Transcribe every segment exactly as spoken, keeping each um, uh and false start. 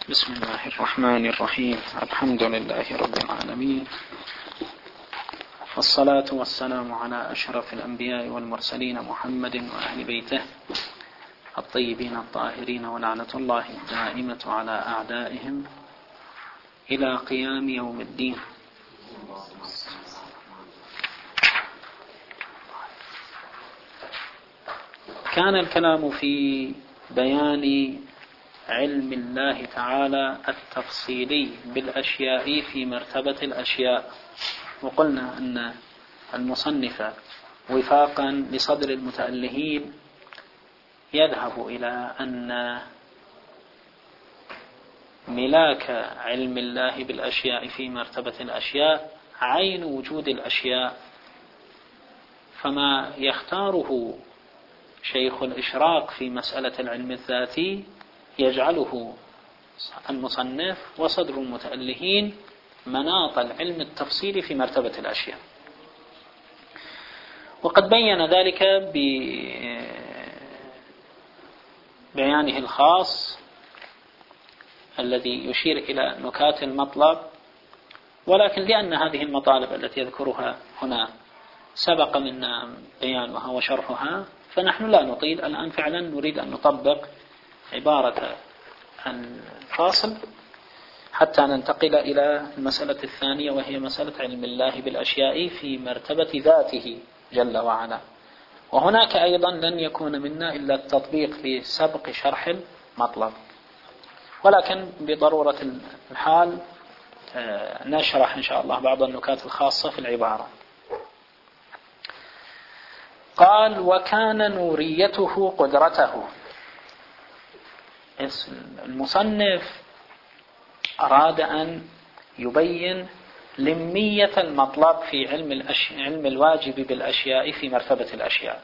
بسم الله الرحمن الرحيم. الحمد لله رب العالمين، والصلاة والسلام على أشرف الأنبياء والمرسلين محمد وأهل بيته الطيبين الطاهرين، ولعنة الله الدائمة على أعدائهم إلى قيام يوم الدين. كان الكلام في بيان علم الله تعالى التفصيلي بالأشياء في مرتبة الأشياء، وقلنا أن المصنف وفاقا لصدر المتألهين يذهب إلى أن ملاك علم الله بالأشياء في مرتبة الأشياء عين وجود الأشياء، فما يختاره شيخ الإشراق في مسألة العلم الذاتي يجعله المصنف وصدر المتألهين مناط العلم التفصيلي في مرتبة الأشياء. وقد بين ذلك ببيانه الخاص الذي يشير إلى نكات المطلب، ولكن لأن هذه المطالب التي يذكرها هنا سبق منا بيانها وشرحها، فنحن لا نطيل الآن، فعلا نريد أن نطبق عبارة الفاصل حتى ننتقل إلى المسألة الثانية، وهي مسألة علم الله بالأشياء في مرتبة ذاته جل وعلا. وهناك أيضا لن يكون منا إلا التطبيق لسبق شرح المطلب، ولكن بضرورة الحال نشرح إن شاء الله بعض النكات الخاصة في العبارة. قال: وكان نوريته قدرته. المصنف أراد أن يبين لمية المطلب في علم, الأش... علم الواجب بالأشياء في مرتبة الأشياء،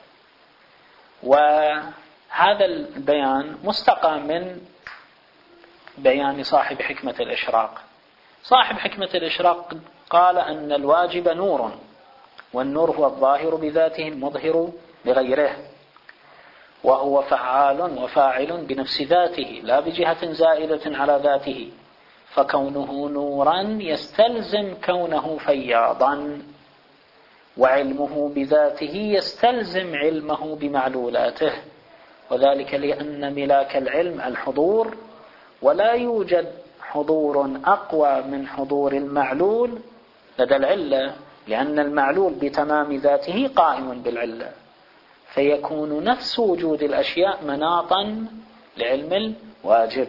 وهذا البيان مستقى من بيان صاحب حكمة الإشراق. صاحب حكمة الإشراق قال أن الواجب نور، والنور هو الظاهر بذاته المظهر بغيره، وهو فعال وفاعل بنفس ذاته لا بجهة زائدة على ذاته، فكونه نورا يستلزم كونه فياضا، وعلمه بذاته يستلزم علمه بمعلولاته، وذلك لأن ملاك العلم الحضور، ولا يوجد حضور أقوى من حضور المعلول لدى العلة، لأن المعلول بتمام ذاته قائم بالعلة، فيكون نفس وجود الأشياء مناطا لعلم الواجب.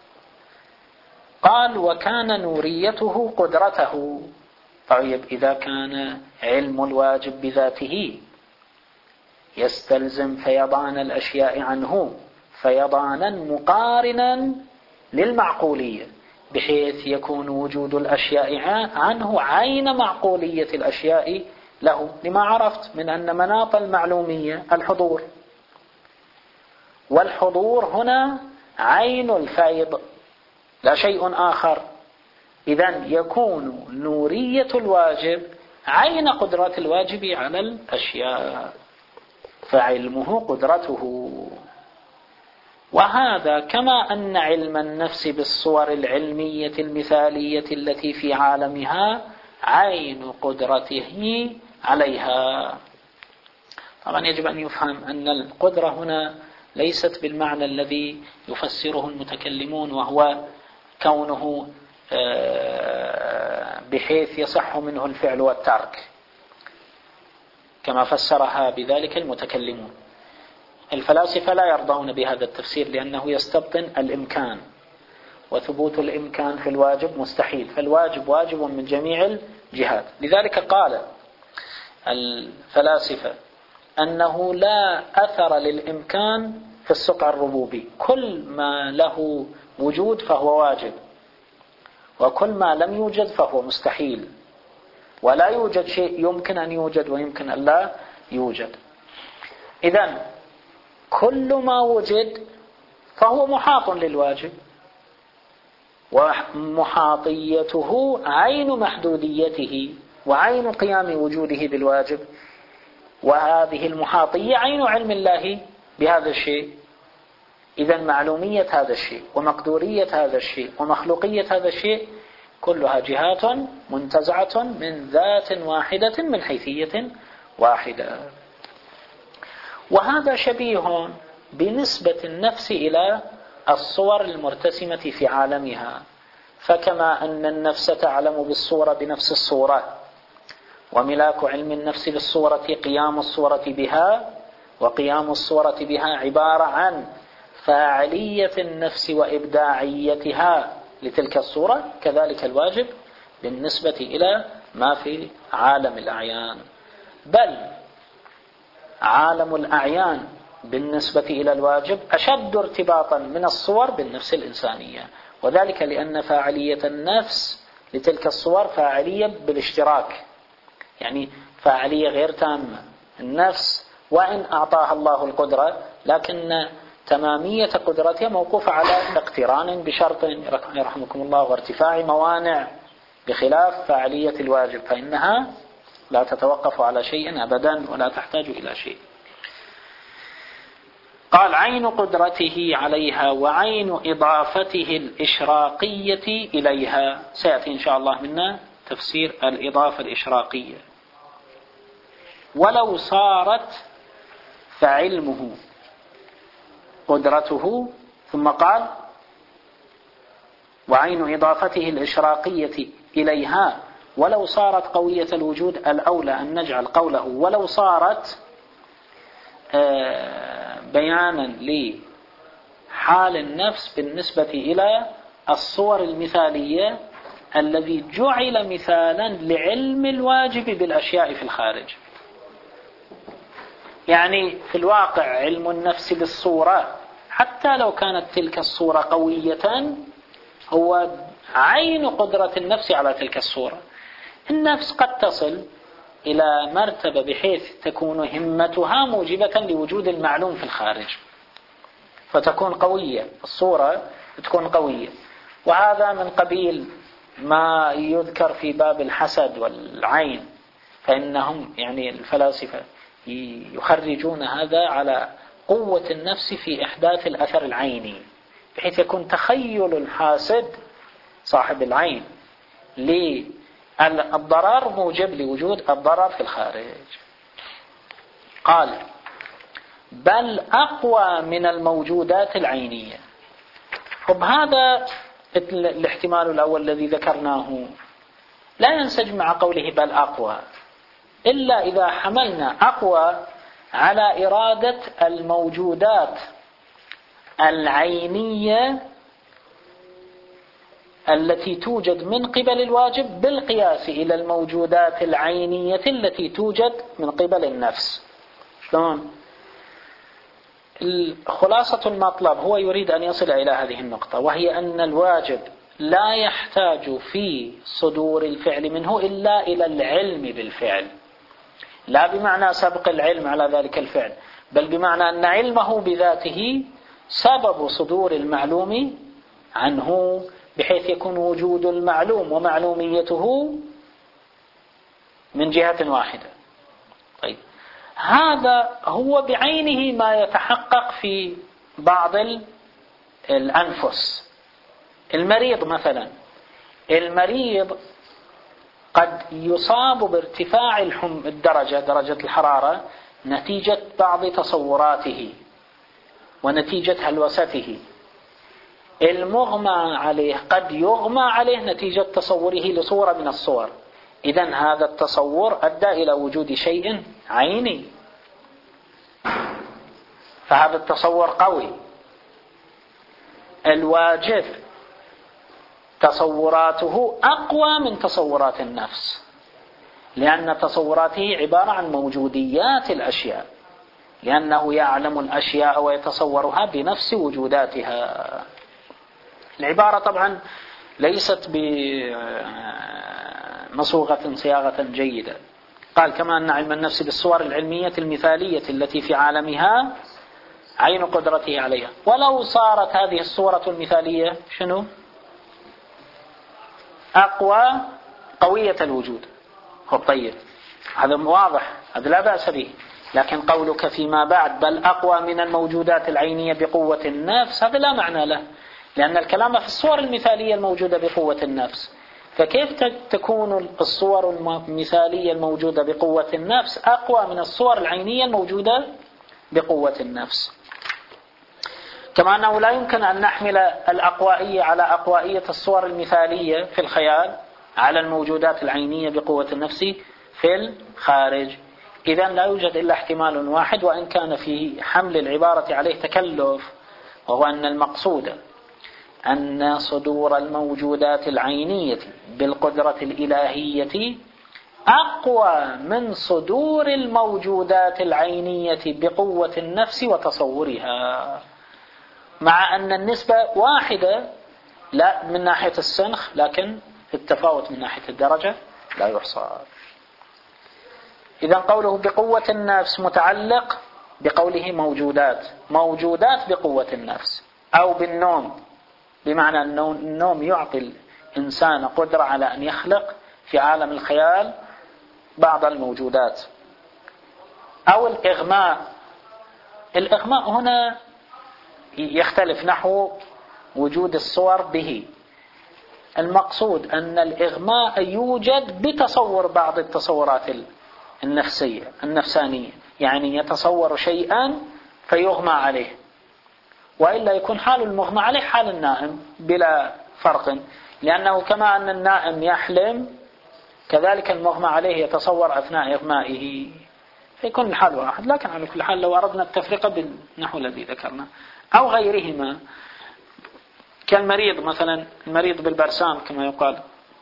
قال: وكان نوريته قدرته. طيب، إذا كان علم الواجب بذاته يستلزم فيضان الأشياء عنه فيضانا مقارنا للمعقولية، بحيث يكون وجود الأشياء عنه عين معقولية الأشياء له، لما عرفت من أن مناط المعلومية الحضور، والحضور هنا عين الفيض لا شيء آخر. إذن يكون نورية الواجب عين قدرة الواجب على الأشياء، فعلمه قدرته. وهذا كما أن علم النفس بالصور العلمية المثالية التي في عالمها عين قدرته عليها. طبعا يجب أن يفهم أن القدرة هنا ليست بالمعنى الذي يفسره المتكلمون، وهو كونه بحيث يصح منه الفعل والترك كما فسرها بذلك المتكلمون. الفلاسفة لا يرضون بهذا التفسير، لأنه يستبطن الإمكان، وثبوت الإمكان في الواجب مستحيل، فالواجب واجب من جميع الجهات. لذلك قال الفلاسفة أنه لا أثر للإمكان في السقع الربوبي، كل ما له وجود فهو واجب، وكل ما لم يوجد فهو مستحيل، ولا يوجد شيء يمكن أن يوجد ويمكن أن لا يوجد. إذن كل ما وجد فهو محاط للواجب، ومحاطيته عين محدوديته وعين قيام وجوده بالواجب، وهذه المحاطية عين علم الله بهذا الشيء. إذا معلومية هذا الشيء ومقدورية هذا الشيء ومخلوقية هذا الشيء كلها جهات منتزعة من ذات واحدة من حيثية واحدة. وهذا شبيه بنسبة النفس إلى الصور المرتسمة في عالمها، فكما أن النفس تعلم بالصورة بنفس الصورة، وملاك علم النفس للصورة قيام الصورة بها، وقيام الصورة بها عبارة عن فاعلية النفس وإبداعيتها لتلك الصورة، كذلك الواجب بالنسبة إلى ما في عالم الأعيان. بل عالم الأعيان بالنسبة إلى الواجب أشد ارتباطا من الصور بالنفس الإنسانية، وذلك لأن فاعلية النفس لتلك الصور فاعلية بالاشتراك، يعني فاعلية غير تامة. النفس وإن أعطاها الله القدرة لكن تمامية قدرتها موقوفة على اقتران بشرط يرحمكم الله وارتفاع موانع، بخلاف فاعلية الواجب فإنها لا تتوقف على شيء أبدا ولا تحتاج إلى شيء. قال عين قدرته عليها وعين إضافته الإشراقية إليها. سيأتي إن شاء الله منا تفسير الإضافة الإشراقية. ولو صارت فعلمه قدرته، ثم قال وعين إضافته الإشراقية إليها ولو صارت قوية الوجود. الأولى أن نجعل قوله ولو صارت بيانا لحال النفس بالنسبة إلى الصور المثالية الذي جعل مثالا لعلم الواجب بالأشياء في الخارج. يعني في الواقع علم النفس بالصورة حتى لو كانت تلك الصورة قوية هو عين قدرة النفس على تلك الصورة. النفس قد تصل إلى مرتبة بحيث تكون همتها موجبة لوجود المعلوم في الخارج، فتكون قوية، الصورة تكون قوية. وهذا من قبيل ما يذكر في باب الحسد والعين، فإنهم يعني الفلاسفة يخرجون هذا على قوة النفس في إحداث الأثر العيني، بحيث يكون تخيل الحاسد صاحب العين للضرر موجب لوجود الضرر في الخارج. قال بل أقوى من الموجودات العينية. طب هذا الاحتمال الأول الذي ذكرناه لا ينسجم مع قوله بل أقوى، إلا إذا حملنا أقوى على إرادة الموجودات العينية التي توجد من قبل الواجب بالقياس إلى الموجودات العينية التي توجد من قبل النفس. شلون؟ خلاصة المطلب هو يريد أن يصل إلى هذه النقطة، وهي أن الواجب لا يحتاج في صدور الفعل منه إلا إلى العلم بالفعل، لا بمعنى سبق العلم على ذلك الفعل، بل بمعنى أن علمه بذاته سبب صدور المعلوم عنه، بحيث يكون وجود المعلوم ومعلوميته من جهة واحدة. طيب هذا هو بعينه ما يتحقق في بعض الأنفس. المريض مثلا، المريض قد يصاب بارتفاع الحم الدرجة درجة الحرارة نتيجة بعض تصوراته ونتيجة هلوسته. المغمى عليه قد يغمى عليه نتيجة تصوره لصورة من الصور. إذن هذا التصور أدى إلى وجود شيء عيني، فهذا التصور قوي. الواجب تصوراته أقوى من تصورات النفس، لأن تصوراته عبارة عن موجوديات الأشياء، لأنه يعلم الأشياء ويتصورها بنفس وجوداتها. العبارة طبعا ليست بمصوغة صياغة جيدة. قال كما أن علم النفس بالصور العلمية المثالية التي في عالمها عين قدرته عليها. ولو صارت هذه الصورة المثالية شنو؟ أقوى قوية الوجود. طيب هذا واضح، هذا لا بأس به. لكن قولك فيما بعد بل أقوى من الموجودات العينية بقوة النفس هذا لا معنى له، لأن الكلام في الصور المثالية الموجودة بقوة النفس. فكيف تكون الصور المثالية الموجودة بقوة النفس أقوى من الصور العينية الموجودة بقوة النفس؟ كما أنه لا يمكن أن نحمل الأقوائية على أقوائية الصور المثالية في الخيال على الموجودات العينية بقوة النفس في الخارج. إذن لا يوجد إلا احتمال واحد، وإن كان في حمل العبارة عليه تكلف، وهو أن المقصود أن صدور الموجودات العينية بالقدرة الإلهية أقوى من صدور الموجودات العينية بقوة النفس وتصورها، مع أن النسبة واحدة لا من ناحية السنخ، لكن التفاوت من ناحية الدرجة لا يحصى. إذن قوله بقوة النفس متعلق بقوله موجودات موجودات بقوة النفس، أو بالنوم، بمعنى أن النوم يعطي الإنسان قدرة على أن يخلق في عالم الخيال بعض الموجودات، أو الإغماء. الإغماء هنا يختلف نحو وجود الصور به. المقصود أن الإغماء يوجد بتصور بعض التصورات النفسية النفسانية، يعني يتصور شيئا فيغمى عليه، وإلا يكون حال المغمى عليه حال النائم بلا فرق، لأنه كما أن النائم يحلم كذلك المغمى عليه يتصور أثناء إغمائه، فيكون الحال واحد. لكن على كل حال لو أردنا التفرقة بالنحو الذي ذكرنا أو غيرهما، كالمريض مثلا، المريض بالبرسام كما يقال،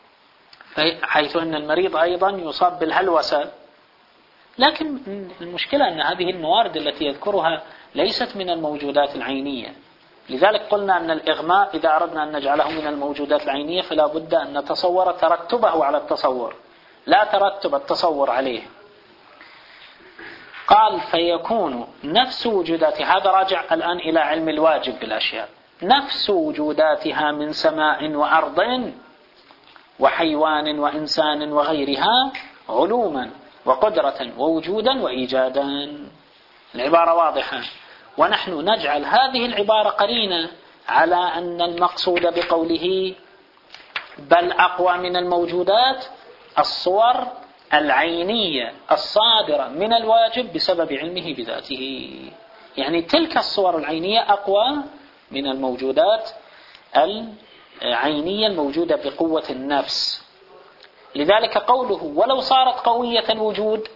حيث أن المريض أيضا يصاب بالهلوسة، لكن المشكلة أن هذه الموارد التي يذكرها ليست من الموجودات العينية. لذلك قلنا أن الإغماء إذا أردنا أن نجعله من الموجودات العينية فلا بد أن نتصور ترتبه على التصور، لا ترتب التصور عليه. قال فيكون نفس وجودات، هذا راجع الآن إلى علم الواجب بالأشياء، نفس وجوداتها من سماء وأرض وحيوان وإنسان وغيرها علوما وقدرة ووجودا وإيجادا. العبارة واضحة، ونحن نجعل هذه العبارة قرينة على أن المقصود بقوله بل أقوى من الموجودات الصور العينية الصادرة من الواجب بسبب علمه بذاته، يعني تلك الصور العينية أقوى من الموجودات العينية الموجودة بقوة النفس. لذلك قوله ولو صارت قوية الوجود،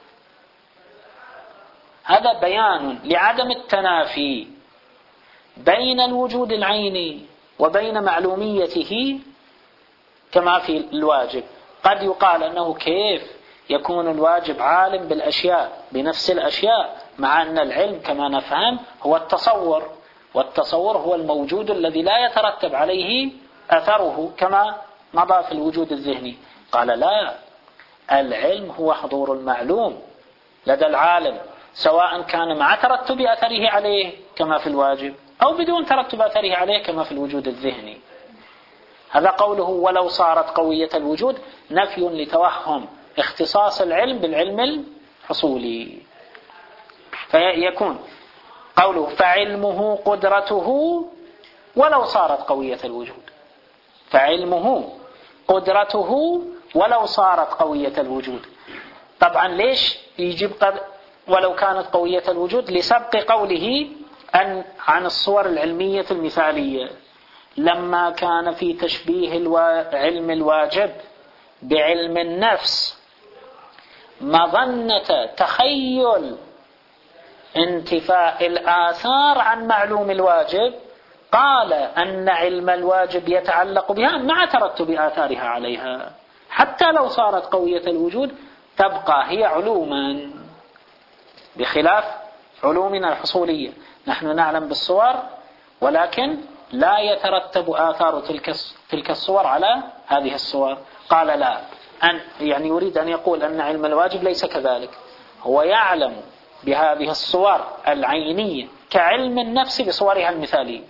هذا بيان لعدم التنافي بين الوجود العيني وبين معلوميته كما في الواجب. قد يقال أنه كيف يكون الواجب عالم بالأشياء بنفس الأشياء، مع أن العلم كما نفهم هو التصور، والتصور هو الموجود الذي لا يترتب عليه أثره كما مضى في الوجود الذهني. قال لا، العلم هو حضور المعلوم لدى العالم، سواء كان مع ترتب أثره عليه كما في الواجب أو بدون ترتب أثره عليه كما في الوجود الذهني. هذا قوله ولو صارت قوية الوجود نفي لتوهم اختصاص العلم بالعلم الحصولي. فيكون قوله فعلمه قدرته ولو صارت قوية الوجود، فعلمه قدرته ولو صارت قوية الوجود. طبعا ليش يجيب قد ولو كانت قوية الوجود؟ لسبق قوله أن عن الصور العلمية المثالية، لما كان في تشبيه الوا... علم الواجب بعلم النفس مظنة تخيل انتفاء الآثار عن معلوم الواجب، قال أن علم الواجب يتعلق بها مع ترتب آثارها عليها، حتى لو صارت قوية الوجود تبقى هي علوما، بخلاف علومنا الحصولية. نحن نعلم بالصور ولكن لا يترتب آثار تلك تلك الصور على هذه الصور. قال لا، أن يعني يريد أن يقول أن علم الواجب ليس كذلك، هو يعلم بهذه الصور العينية كعلم النفس بصورها المثالية،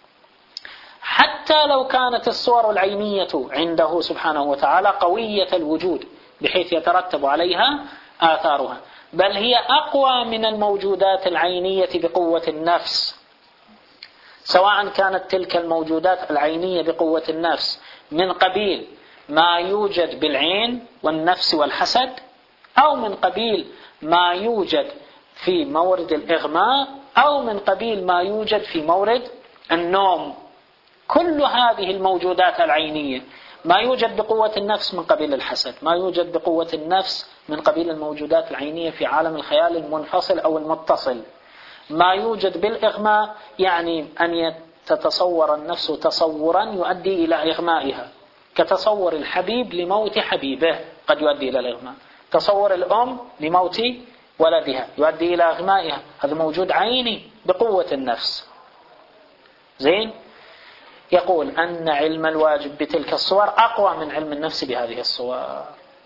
حتى لو كانت الصور العينية عنده سبحانه وتعالى قوية الوجود بحيث يترتب عليها آثارها. بل هي أقوى من الموجودات العينية بقوة النفس، سواء كانت تلك الموجودات العينية بقوة النفس من قبيل ما يوجد بالعين والنفس والحسد، أو من قبيل ما يوجد في مورد الإغماء، أو من قبيل ما يوجد في مورد النوم. كل هذه الموجودات العينية، ما يوجد بقوة النفس من قبيل الحسد، ما يوجد بقوة النفس من قبيل الموجودات العينية في عالم الخيال المنفصل أو المتصل، ما يوجد بالإغماء يعني أن تتصور النفس تصورا يؤدي إلى إغمائها، كتصور الحبيب لموت حبيبه قد يؤدي إلى الإغماء، تصور الأم لموت ولدها يؤدي إلى إغمائها، هذا موجود عيني بقوة النفس. زين، يقول أن علم الواجب بتلك الصور أقوى من علم النفس بهذه الصور.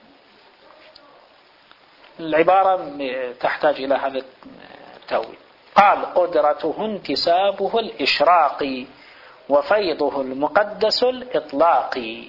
العبارة تحتاج إلى هذا التأويل. قال قدرته انتسابه الإشراقي وفيضه المقدس الإطلاقي.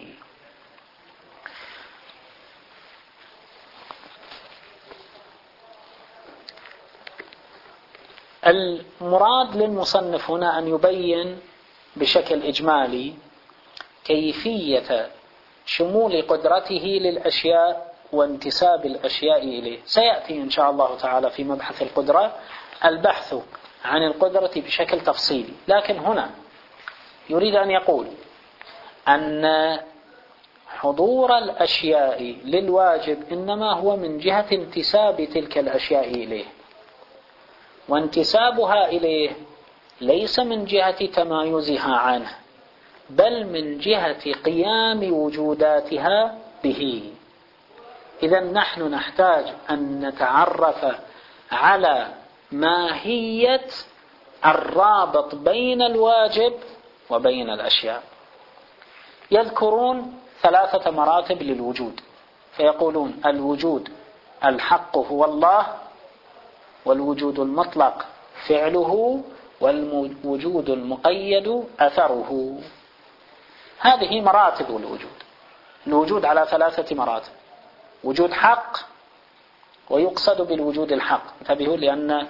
المراد للمصنف هنا أن يبين بشكل إجمالي كيفية شمول قدرته للأشياء وانتساب الأشياء إليه. سيأتي إن شاء الله تعالى في مبحث القدرة البحث عن القدرة بشكل تفصيلي، لكن هنا يريد أن يقول أن حضور الأشياء للواجب إنما هو من جهة انتساب تلك الأشياء إليه، وانتسابها إليه ليس من جهة تمايزها عنه، بل من جهة قيام وجوداتها به. إذن نحن نحتاج أن نتعرف على ماهية الرابط بين الواجب وبين الأشياء. يذكرون ثلاثة مراتب للوجود، فيقولون الوجود الحق هو الله، والوجود المطلق فعله، والوجود المقيد أثره. هذه مراتب الوجود. الوجود على ثلاثة مراتب: وجود حق، ويقصد بالوجود الحق، انتبهوا لأن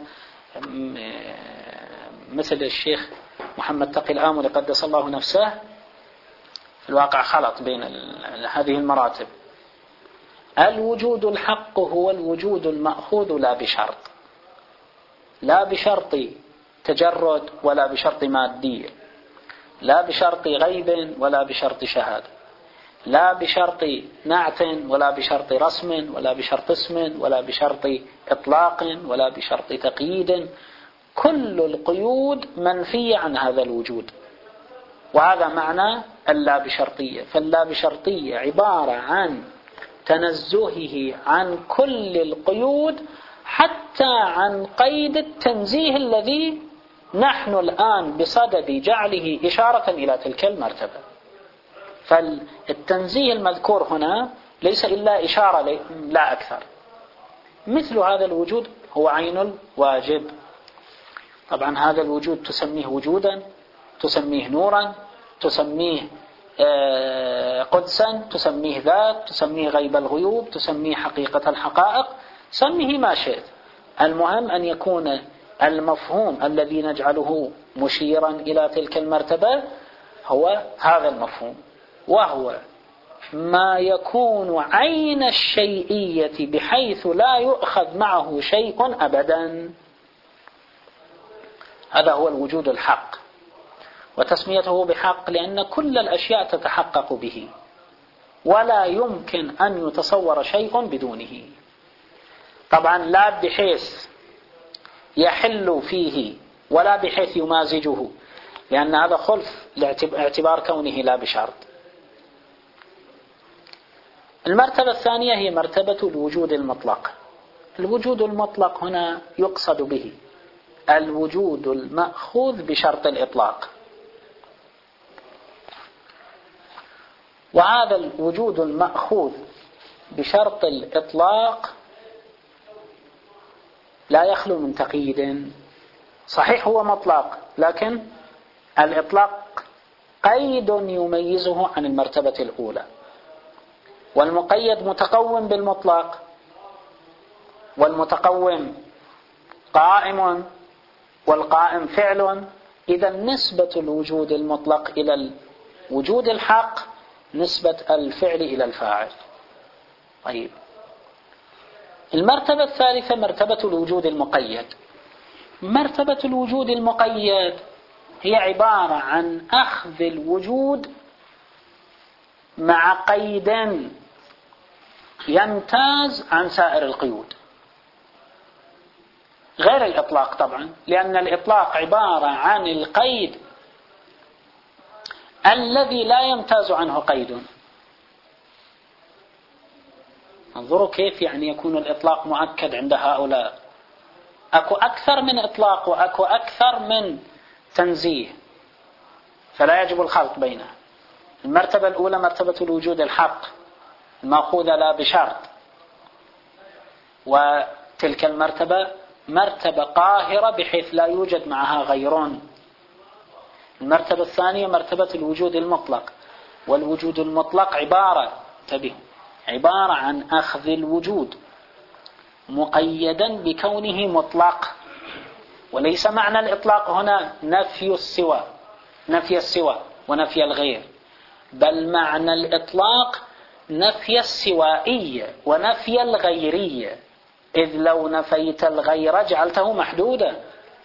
مثل الشيخ محمد تقي الآمل قدس الله نفسه في الواقع خلط بين هذه المراتب. الوجود الحق هو الوجود المأخوذ لا بشرط، لا بشرط تجرد ولا بشرط مادية، لا بشرط غيب ولا بشرط شهادة، لا بشرط نعت ولا بشرط رسم ولا بشرط اسم ولا بشرط إطلاق ولا بشرط تقييد. كل القيود منفية عن هذا الوجود، وهذا معنى اللا بشرطية. فاللا بشرطية عبارة عن تنزهه عن كل القيود، حتى عن قيد التنزيه الذي نحن الآن بصدد جعله إشارة إلى تلك المرتبة. فالتنزيه المذكور هنا ليس إلا إشارة لا أكثر. مثل هذا الوجود هو عين الواجب. طبعا هذا الوجود تسميه وجودا، تسميه نورا، تسميه قدسا، تسميه ذات، تسميه غيب الغيوب، تسميه حقيقة الحقائق، سميه ما شئت. المهم أن يكون المفهوم الذي نجعله مشيرا إلى تلك المرتبة هو هذا المفهوم، وهو ما يكون عين الشيئية بحيث لا يؤخذ معه شيء أبدا. هذا هو الوجود الحق، وتسميته بحق لأن كل الأشياء تتحقق به، ولا يمكن أن يتصور شيء بدونه. طبعا لا بحيث يحل فيه ولا بحيث يمازجه، لأن هذا خلف لاعتبار كونه لا بشرط. المرتبة الثانية هي مرتبة الوجود المطلق. الوجود المطلق هنا يقصد به الوجود المأخوذ بشرط الإطلاق، وهذا الوجود المأخوذ بشرط الإطلاق لا يخلو من تقييد. صحيح هو مطلق، لكن الإطلاق قيد يميزه عن المرتبة الأولى، والمقيد متقوم بالمطلق. والمتقوم قائم والقائم فعل، إذا نسبة الوجود المطلق إلى الوجود الحق نسبة الفعل إلى الفاعل. طيب، المرتبة الثالثة مرتبة الوجود المقيد. مرتبة الوجود المقيد هي عبارة عن أخذ الوجود مع قيد يمتاز عن سائر القيود، غير الإطلاق طبعا، لأن الإطلاق عبارة عن القيد الذي لا يمتاز عنه قيد. انظروا كيف يعني يكون الإطلاق مؤكد عند هؤلاء. أكو أكثر من إطلاق وأكو أكثر من تنزيه، فلا يجب الخلط بينه. المرتبة الأولى مرتبة الوجود الحق المأخوذة لا بشرط، وتلك المرتبة مرتبة قاهرة بحيث لا يوجد معها غيرون. المرتبة الثانية مرتبة الوجود المطلق، والوجود المطلق عبارة تبه عبارة عن أخذ الوجود مقيدا بكونه مطلق، وليس معنى الإطلاق هنا نفي السوى نفي السوى ونفي الغير، بل معنى الإطلاق نفي السوائية ونفي الغيرية، إذ لو نفيت الغير جعلته محدودا.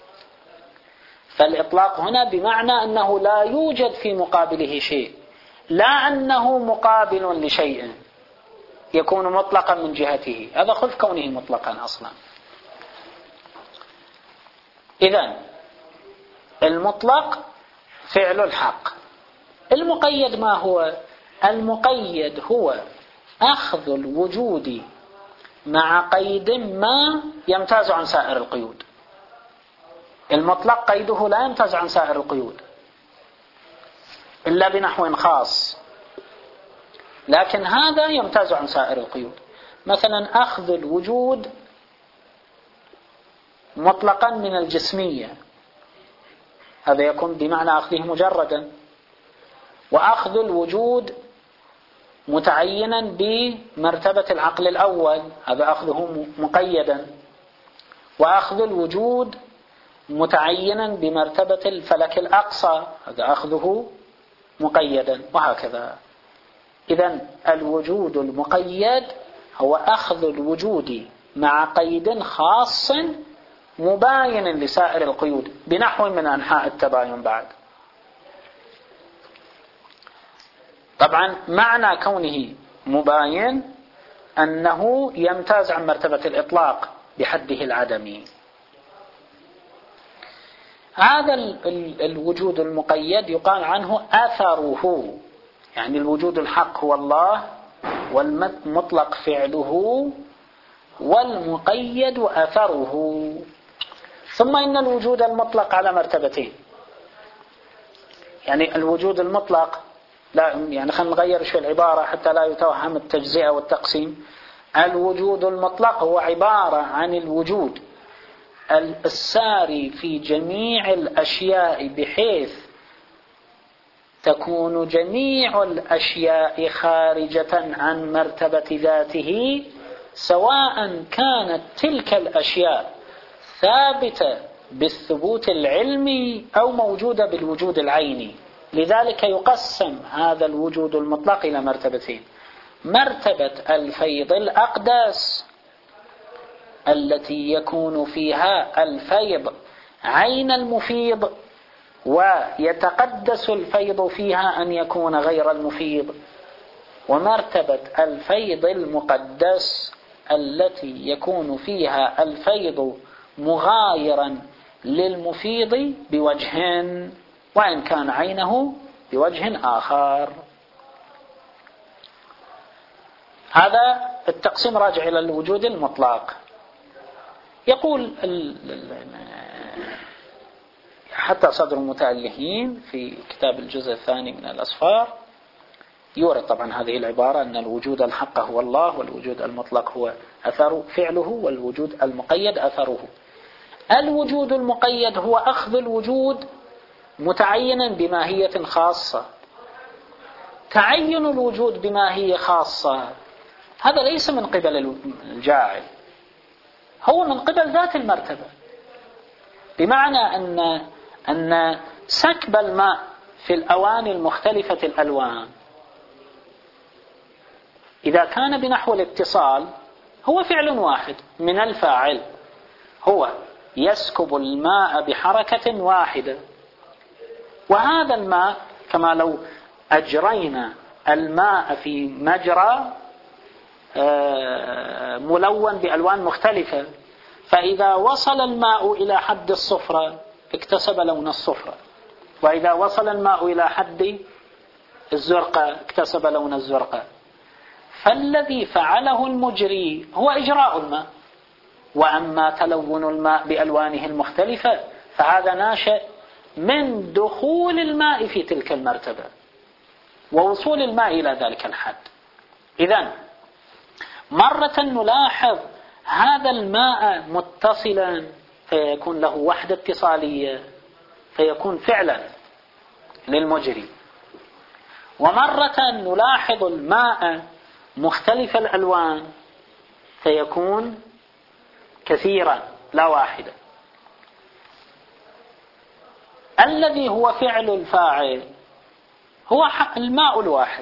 فالإطلاق هنا بمعنى أنه لا يوجد في مقابله شيء، لا أنه مقابل لشيء يكون مطلقا من جهته، هذا خذ كونه مطلقا أصلا. إذن المطلق فعل الحق. المقيد ما هو؟ المقيد هو أخذ الوجود مع قيد ما يمتاز عن سائر القيود. المطلق قيده لا يمتاز عن سائر القيود إلا بنحو خاص، لكن هذا يمتاز عن سائر القيود. مثلا أخذ الوجود مطلقا من الجسمية، هذا يكون بمعنى أخذه مجردا. وأخذ الوجود متعينا بمرتبة العقل الأول، هذا أخذه مقيدا. وأخذ الوجود متعينا بمرتبة الفلك الأقصى، هذا أخذه مقيدا، وهكذا. إذن الوجود المقيد هو أخذ الوجود مع قيد خاص مباين لسائر القيود بنحو من أنحاء التباين. بعد طبعا معنى كونه مباين أنه يمتاز عن مرتبة الإطلاق بحده العدمي. هذا الوجود المقيد يقال عنه أثره، يعني الوجود الحق هو الله، والمطلق فعله، والمقيد أثره. ثم إن الوجود المطلق على مرتبتين، يعني الوجود المطلق لا يعني خلينا نغير شوي العبارة حتى لا يتوهم التجزئة والتقسيم. الوجود المطلق هو عبارة عن الوجود الساري في جميع الأشياء بحيث تكون جميع الأشياء خارجة عن مرتبة ذاته، سواء كانت تلك الأشياء ثابتة بالثبوت العلمي أو موجودة بالوجود العيني. لذلك يقسم هذا الوجود المطلق إلى مرتبتين: مرتبة الفيض الأقدس التي يكون فيها الفيض عين المفيض، ويتقدس الفيض فيها أن يكون غير المفيض، ومرتبة الفيض المقدس التي يكون فيها الفيض مغايرا للمفيض بوجه، وإن كان عينه بوجه آخر. هذا التقسيم راجع إلى الوجود المطلق. يقول حتى صدر المتألهين في كتاب الجزء الثاني من الأسفار يورد طبعا هذه العبارة أن الوجود الحق هو الله، والوجود المطلق هو أثر فعله، والوجود المقيد أثره. الوجود المقيد هو أخذ الوجود متعينا بماهية خاصة. تعين الوجود بماهية خاصة هذا ليس من قبل الجاعل، هو من قبل ذات المرتبة، بمعنى أن أن سكب الماء في الأواني المختلفة الألوان إذا كان بنحو الاتصال هو فعل واحد من الفاعل، هو يسكب الماء بحركة واحدة. وهذا الماء كما لو أجرينا الماء في مجرى ملون بألوان مختلفة، فإذا وصل الماء إلى حد الصفرة اكتسب لون الصفرة، وإذا وصل الماء إلى حد الزرقاء اكتسب لون الزرقاء. فالذي فعله المجري هو إجراء الماء، وأما تلون الماء بألوانه المختلفة فهذا ناشئ من دخول الماء في تلك المرتبة ووصول الماء إلى ذلك الحد. إذن مرة نلاحظ هذا الماء متصلا فيكون له وحدة اتصالية فيكون فعلا للمجري، ومرة نلاحظ الماء مختلف الألوان فيكون كثيرا لا واحدا. الذي هو فعل الفاعل هو الماء الواحد.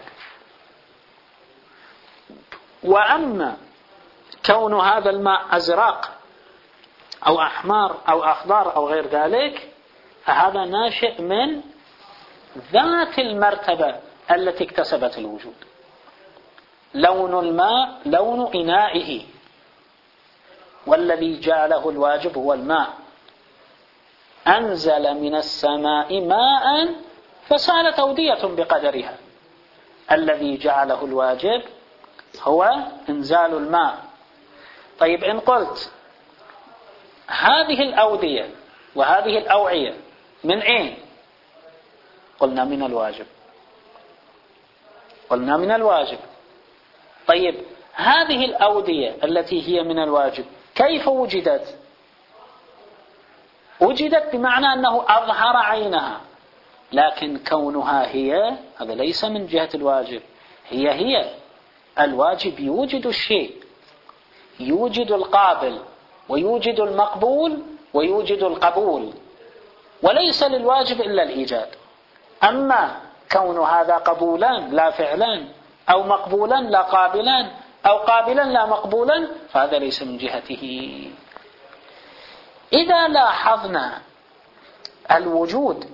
وأما كون هذا الماء أزرق أو أحمر أو أخضر أو غير ذلك فهذا ناشئ من ذات المرتبة التي اكتسبت الوجود. لون الماء لون إنائه، والذي جعله الواجب هو الماء. أنزل من السماء ماء فسالت أودية بقدرها. الذي جعله الواجب هو إنزال الماء. طيب إن قلت هذه الأودية وهذه الأوعية من أين؟ قلنا من الواجب، قلنا من الواجب. طيب هذه الأودية التي هي من الواجب كيف وجدت؟ وجدت بمعنى أنه أظهر عينها، لكن كونها هي هذا ليس من جهة الواجب. هي هي الواجب يوجد الشيء، يوجد القابل ويوجد المقبول ويوجد القبول، وليس للواجب إلا الإيجاد. أما كون هذا قبولا لا فعلا أو مقبولا لا قابلا أو قابلا لا مقبولا فهذا ليس من جهته. إذا لاحظنا الوجود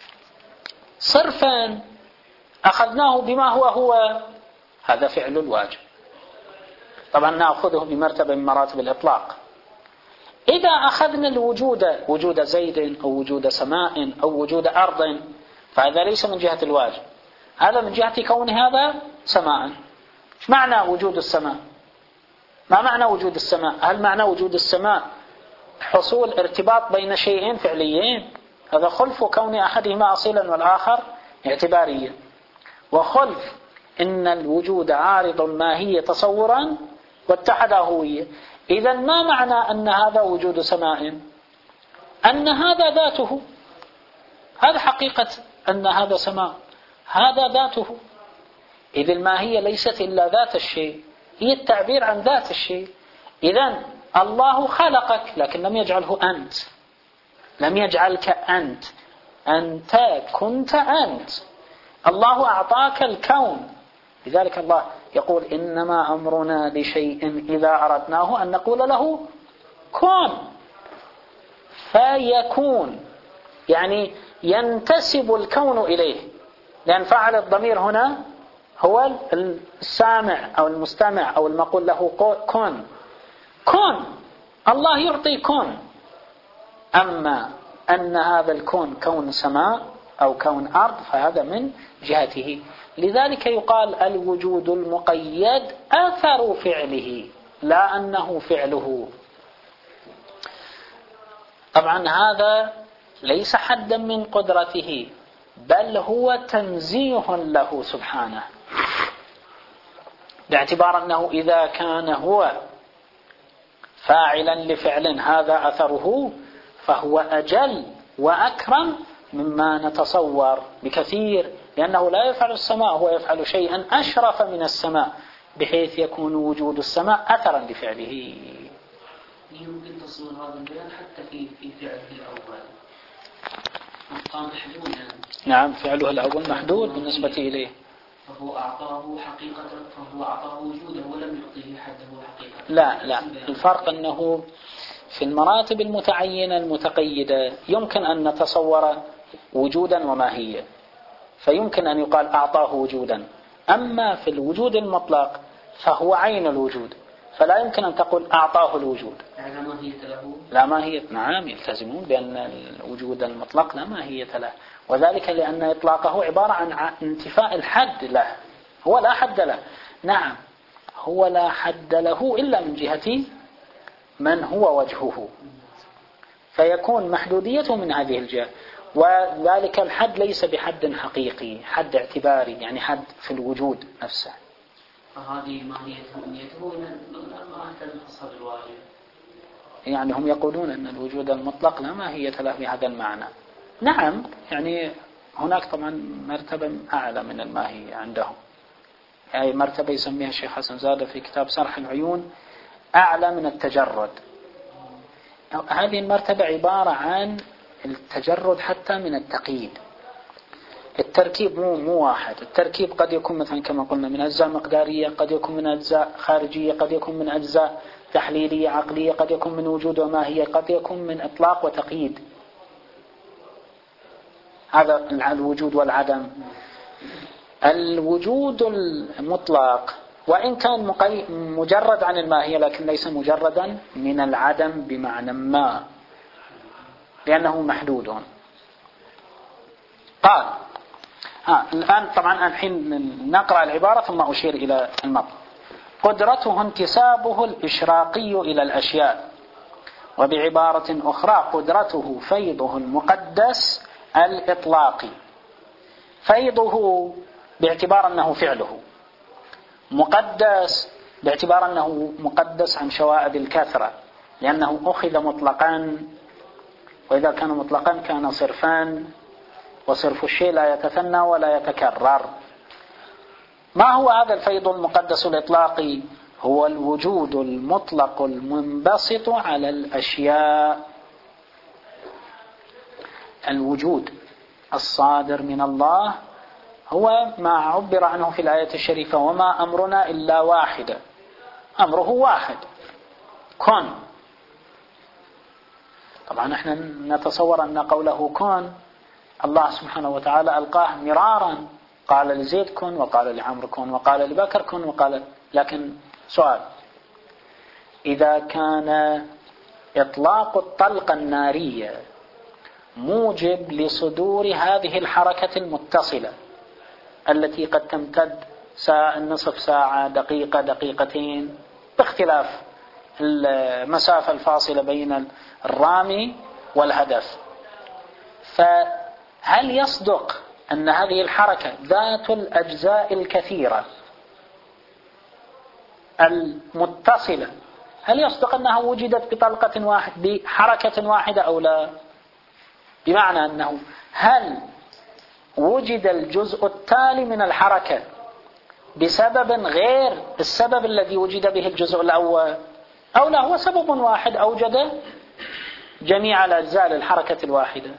صرفا أخذناه بما هو هو هذا فعل الواجب، طبعا نأخذه بمرتبة من مراتب الإطلاق. إذا أخذنا الوجود وجود زيد أو وجود سماء أو وجود أرض فهذا ليس من جهة الواجب، هذا من جهة كون هذا سماء. ايش معنى وجود السماء؟ ما معنى وجود السماء؟ هل معنى وجود السماء حصول ارتباط بين شيئين فعليين؟ هذا خلف كون أحدهما أصيلا والآخر اعتباريا، وخلف إن الوجود عارض ماهية تصورا واتحد هوية. إذا ما معنى أن هذا وجود سماء؟ أن هذا ذاته، هذا حقيقة أن هذا سماء، هذا ذاته. إذ الماهية ليست إلا ذات الشيء، هي التعبير عن ذات الشيء. إذن الله خلقك لكن لم يجعله أنت، لم يجعلك أنت، أنت كنت أنت. الله أعطاك الكون، لذلك الله يقول إنما أمرنا لشيء إذا أردناه أن نقول له كن فيكون، يعني ينتسب الكون إليه، لأن فعل الضمير هنا هو السامع أو المستمع أو المقول له كن. كن الله يعطي كن. أما أن هذا الكون كون سماء أو كون أرض فهذا من جهته. لذلك يقال الوجود المقيد أثر فعله لا أنه فعله. طبعا هذا ليس حدا من قدرته، بل هو تنزيه له سبحانه، باعتبار أنه إذا كان هو فاعلا لفعل هذا أثره فهو أجل وأكرم مما نتصور بكثير، لأنه لا يفعل السماء، هو يفعل شيئا أشرف من السماء، بحيث يكون وجود السماء أثرا لفعله. يمكن تصوير هذا البيان حتى في في فعله الأول قام محدودا. نعم فعله الأول محدود بالنسبة إليه. فهو أعطاه حقيقة، فهو أعطاه وجوده ولم يعطيه حده حقيقة. لا لا، الفرق أنه في المراتب المتعينة المتقيدة يمكن أن نتصور وجودا وماهية، فيمكن أن يقال أعطاه وجودا. أما في الوجود المطلق فهو عين الوجود، فلا يمكن أن تقول أعطاه الوجود. لا ماهية له. لا ماهية، نعم يلتزمون بأن الوجود المطلق لا ماهية له، وذلك لأن إطلاقه عبارة عن انتفاء الحد له. هو لا حد له، نعم هو لا حد له إلا من جهة من هو وجهه، فيكون محدوديته من هذه الجهة، وذلك الحد ليس بحد حقيقي، حد اعتباري، يعني حد في الوجود نفسه. فهذه ماهيته نيته ما تنفصل الواجب. يعني هم يقولون أن الوجود المطلق لا ماهية له بهذا المعنى. نعم يعني هناك طبعا مرتبة أعلى من الماهية عندهم، يعني مرتبة يسميها الشيخ حسن زادة في كتاب صرح العيون أعلى من التجرد. هذه المرتبة عبارة عن التجرد حتى من التقييد. التركيب مو مو واحد، التركيب قد يكون مثلا كما قلنا من أجزاء مقدارية، قد يكون من أجزاء خارجية، قد يكون من أجزاء تحليلية عقلية، قد يكون من وجود وماهية، قد يكون من إطلاق وتقييد. هذا الوجود والعدم. الوجود المطلق وإن كان مجرد عن الماهية لكن ليس مجردا من العدم بمعنى ما، لأنه محدود. قال آه الآن طبعا الحين نقرأ العبارة ثم أشير إلى المطلب. قدرته انتسابه الإشراقي إلى الأشياء، وبعبارة أخرى قدرته فيضه المقدس الإطلاقي. فيضه باعتبار أنه فعله، مقدس باعتبار أنه مقدس عن شوائب الكثرة، لأنه أخذ مطلقا، وإذا كان مطلقا كان صرفان، وصرف الشيء لا يتثنى ولا يتكرر. ما هو هذا الفيض المقدس الإطلاقي؟ هو الوجود المطلق المنبسط على الأشياء، الوجود الصادر من الله، هو ما عبر عنه في الآية الشريفة: وما أمرنا إلا واحدة. أمره واحد، كن. طبعا احنا نتصور أن قوله كن الله سبحانه وتعالى ألقاه مرارا، قال لزيد كن، وقال لعمرو كن، وقال لبكر كن، وقال. لكن سؤال: إذا كان إطلاق الطلقة النارية موجب لصدور هذه الحركة المتصلة التي قد تمتد ساعة، نصف ساعة، دقيقة، دقيقتين، باختلاف المسافة الفاصلة بين الرامي والهدف، فهل يصدق أن هذه الحركة ذات الأجزاء الكثيرة المتصلة، هل يصدق أنها وجدت بطلقة واحدة بحركة واحدة أو لا؟ بمعنى أنه هل وجد الجزء التالي من الحركة بسبب غير السبب الذي وجد به الجزء الأول، أو لا هو سبب واحد أوجد جميع الأجزاء للحركة الواحدة؟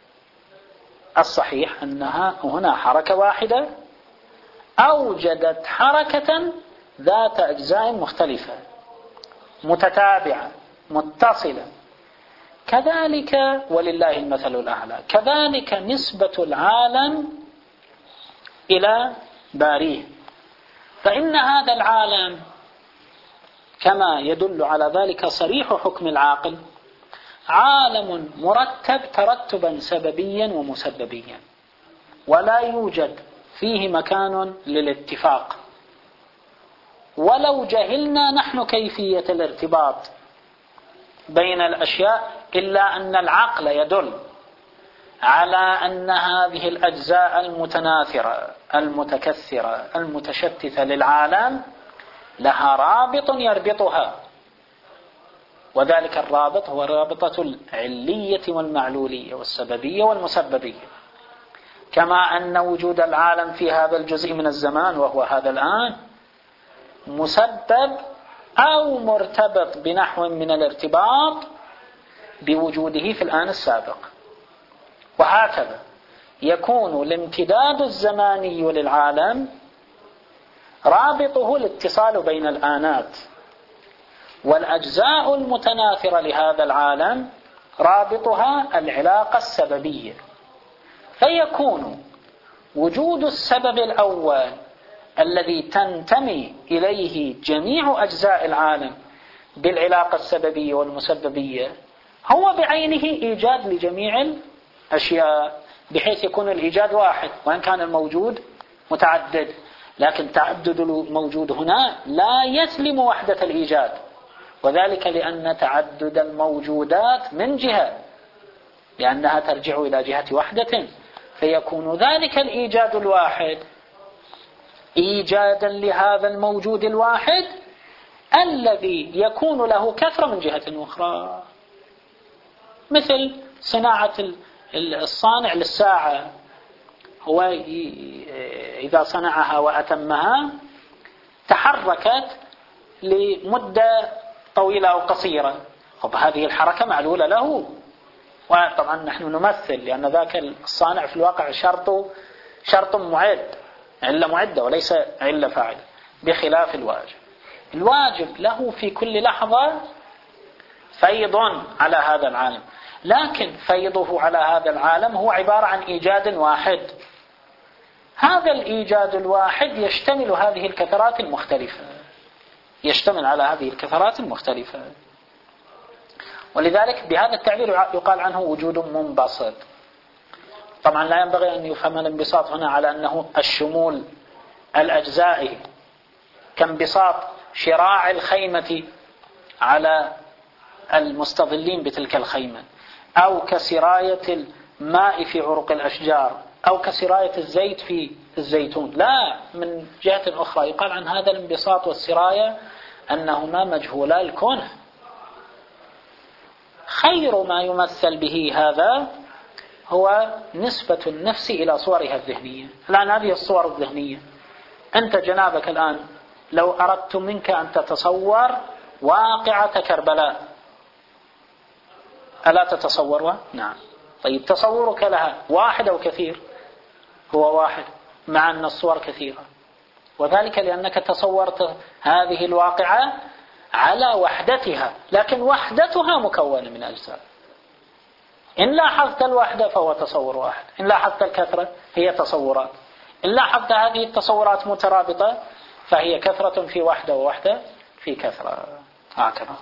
الصحيح أنها هنا حركة واحدة أوجدت حركة ذات أجزاء مختلفة متتابعة متصلة. كذلك ولله المثل الأعلى، كذلك نسبة العالم إلى باريه، فإن هذا العالم كما يدل على ذلك صريح حكم العاقل عالم مرتب ترتبا سببيا ومسببيا، ولا يوجد فيه مكان للاتفاق. ولو جهلنا نحن كيفية الارتباط بين الأشياء إلا أن العقل يدل على أن هذه الأجزاء المتناثرة المتكثرة المتشتتة للعالم لها رابط يربطها، وذلك الرابط هو رابطة العلية والمعلولية والسببية والمسببية. كما أن وجود العالم في هذا الجزء من الزمان وهو هذا الآن مسبب أو مرتبط بنحو من الارتباط بوجوده في الآن السابق. وهكذا يكون الامتداد الزماني للعالم رابطه الاتصال بين الآنات، والأجزاء المتناثرة لهذا العالم رابطها العلاقة السببية. فيكون وجود السبب الأول الذي تنتمي إليه جميع أجزاء العالم بالعلاقة السببية والمسببية هو بعينه إيجاد لجميع الأشياء، بحيث يكون الإيجاد واحد وإن كان الموجود متعدد. لكن تعدد الموجود هنا لا يسلم وحدة الإيجاد، وذلك لأن تعدد الموجودات من جهة لأنها ترجع إلى جهة وحدة، فيكون ذلك الإيجاد الواحد إيجادا لهذا الموجود الواحد الذي يكون له كثرة من جهة أخرى، مثل صناعة الصانع للساعة، هو إذا صنعها وأتمها تحركت لمدة طويلة أو قصيرة، طب هذه الحركة معلولة له، وطبعا نحن نمثل لأن ذاك الصانع في الواقع شرط شرط معد، علة معدة وليس علة فاعلة، بخلاف الواجب. الواجب له في كل لحظة فيض على هذا العالم، لكن فيضه على هذا العالم هو عبارة عن إيجاد واحد. هذا الإيجاد الواحد يشتمل هذه الكثرات المختلفة، يشتمل على هذه الكثرات المختلفة، ولذلك بهذا التعبير يقال عنه وجود منبسط. طبعا لا ينبغي أن يفهم الانبساط هنا على أنه الشمول الأجزائي كانبساط شراع الخيمة على المستظلين بتلك الخيمة، أو كسراية الماء في عروق الأشجار، أو كسراية الزيت في الزيتون. لا، من جهة أخرى يقال عن هذا الانبساط والسراية أنهما مجهولا الكون. خير ما يمثل به هذا هو نسبة النفس إلى صورها الذهنية. الآن هذه الصور الذهنية، أنت جنابك الآن لو أردت منك أن تتصور واقعة كربلاء، ألا تتصورها؟ نعم. طيب تصورك لها واحد أو كثير؟ هو واحد، مع أن الصور كثيرة، وذلك لأنك تصورت هذه الواقعة على وحدتها، لكن وحدتها مكونة من أجزاء. إن لاحظت الوحدة فهو تصور واحد، إن لاحظت الكثرة هي تصورات، إن لاحظت هذه التصورات مترابطة فهي كثرة في وحدة ووحدة في كثرة. هكذا.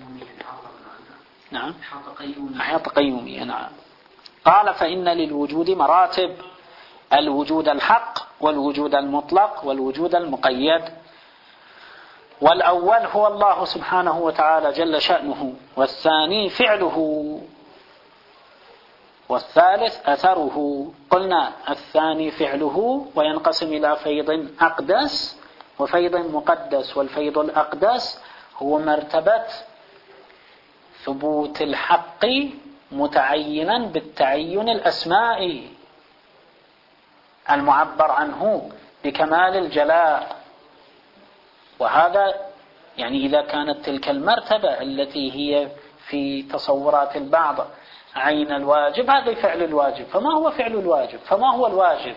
نعم. أحياط قيومية. نعم. قال فإن للوجود مراتب: الوجود الحق، والوجود المطلق، والوجود المقيد. والأول هو الله سبحانه وتعالى جل شأنه، والثاني فعله، والثالث أثره. قلنا الثاني فعله، وينقسم إلى فيض أقدس وفيض مقدس. والفيض الأقدس هو مرتبة ثبوت الحق متعينا بالتعين الأسمائي المعبر عنه بكمال الجلاء. وهذا يعني إذا كانت تلك المرتبة التي هي في تصورات البعض عين الواجب، هذا فعل الواجب. فما هو فعل الواجب؟ فما هو الواجب؟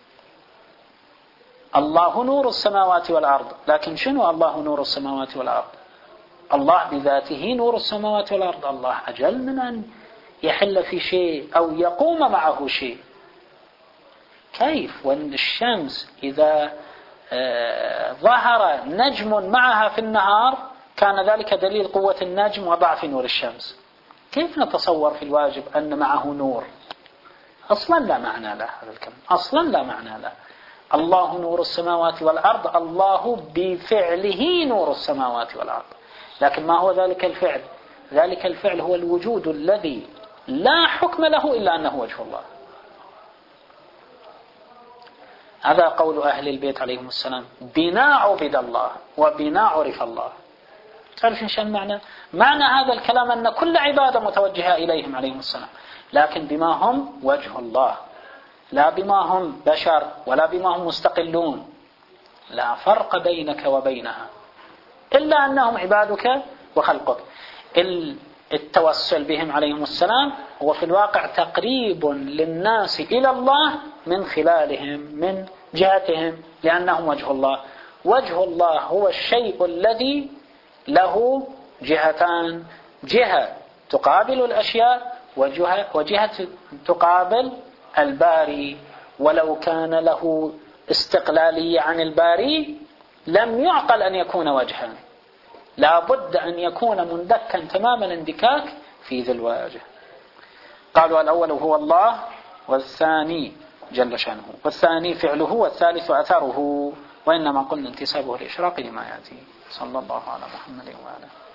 الله نور السماوات والأرض، لكن شنو الله نور السماوات والأرض؟ الله بذاته نور السماوات والأرض، الله أجل من أن يحل في شيء أو يقوم معه شيء. كيف وأن الشمس إذا ظهر نجم معها في النهار كان ذلك دليل قوة النجم وضعف نور الشمس؟ كيف نتصور في الواجب أن معه نور؟ أصلا لا معنى له هذا الكلام، أصلا لا معنى له. الله نور السماوات والأرض، الله بفعله نور السماوات والأرض، لكن ما هو ذلك الفعل؟ ذلك الفعل هو الوجود الذي لا حكم له إلا أنه وجه الله. هذا قول أهل البيت عليهم السلام: بنا عبد الله وبنا عرف الله. تعرف إيش المعنى؟ معنى هذا الكلام أن كل عبادة متوجهة إليهم عليهم السلام، لكن بما هم وجه الله، لا بما هم بشر ولا بما هم مستقلون. لا فرق بينك وبينها. إلا أنهم عبادك وخلقك. التوسل بهم عليهم السلام هو في الواقع تقريب للناس إلى الله من خلالهم، من جهتهم، لأنهم وجه الله. وجه الله هو الشيء الذي له جهتان: جهة تقابل الأشياء وجهة, وجهة تقابل الباري. ولو كان له استقلالية عن الباري لم يعقل أن يكون وجها، لا بد أن يكون مندكا تمام الاندكاك في ذي الوجه. قالوا الأول هو الله، والثاني جل شأنه، والثاني فعله، والثالث أثره، وإنما قلنا انتسابه الإشراق لما يأتي. صلى الله على محمد وعلى